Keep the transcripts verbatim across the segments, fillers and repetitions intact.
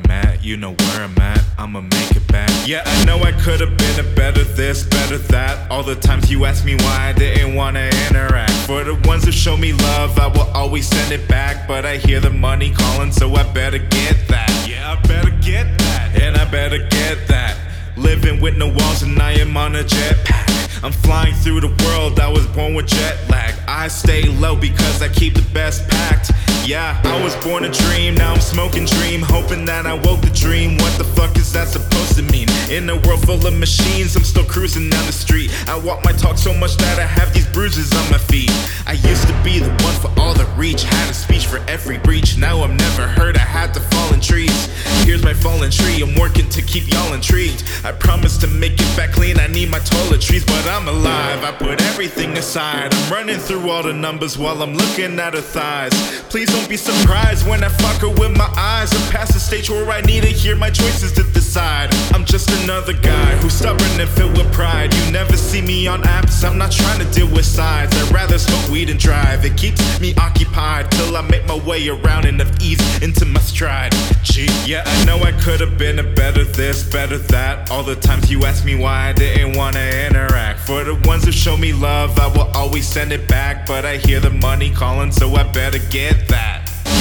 I'm at, you know where I'm at, I'ma make it back. Yeah, I know I could've been a better this, better that. All the times you asked me why I didn't wanna interact. For the ones who show me love, I will always send it back. But I hear the money calling, so I better get that. Yeah, I better get that, and I better get that. Living with no walls and I am on a jetpack. I'm flying through the world, I was born with jet lag. I stay low because I keep the best packed. Yeah, I was born to dream, now I'm smoking dream, hoping that I woke the dream. What the fuck is that supposed to mean? In a world full of machines, I'm still cruising down the street. I walk my talk so much that I have these bruises on my feet. I used to be the one for all the reach, had a speech for every breach. Now I'm never heard, I had to fall in trees. Here's my fallen tree, I'm working to keep y'all intrigued. I promise to make it back clean, I need my toiletries, but I'm alive, I put everything aside. I'm running through all the numbers while I'm looking at her thighs. Please don't be surprised when I fuck her with my eyes. I'm past the stage where I need to hear my choices to decide. I'm just another guy who's stubborn and filled with pride. You never see me on apps, I'm not trying to deal with sides. I'd rather smoke weed and drive, it keeps me occupied till I make my way around enough ease into my stride. Gee, yeah, I know I could've been a better this, better that. All the times you asked me why I didn't wanna interact. For the ones who show me love, I will always send it back. But I hear the money calling, so I better get that.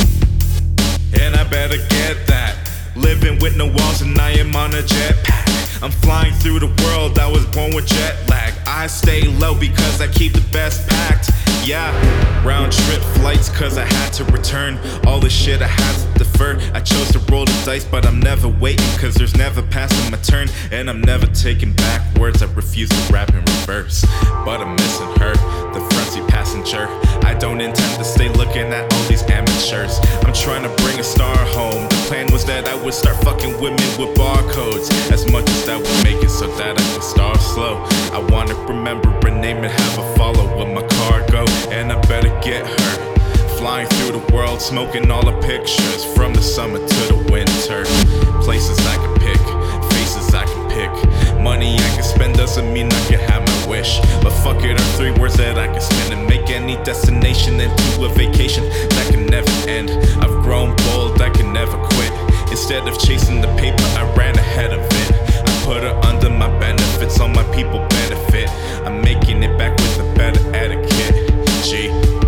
And I better get that. Living with no walls and I am on a jetpack. I'm flying through the world, I was born with jet lag. I stay low because I keep the best packed. Yeah, round trip flights cause I had to return. All the shit I had to defer. I chose to roll the dice but I'm never waiting, cause there's never passing my turn. And I'm never taking back words, I refuse to rap in reverse. But I'm missing her, the front seat passenger. I don't intend to stay looking at all these amateurs. I'm trying to bring a star home. The plan was that I would start fucking women with barcodes. As much as that would make it so that I can start slow. I wanna remember her name and have a follow with my cargo. And I better get her. Flying through the world, smoking all the pictures. From the summer to the winter. Places I can pick, faces I can pick. Money I can spend doesn't mean I can have my wish. But fuck it, are three words that I can spend and make any destination into a vacation that can never end. I've grown bold, I can never quit. Instead of chasing the paper, I ran ahead of it. I put her under my benefits, all my people benefit. I'm making it back with a better etiquette. Gee.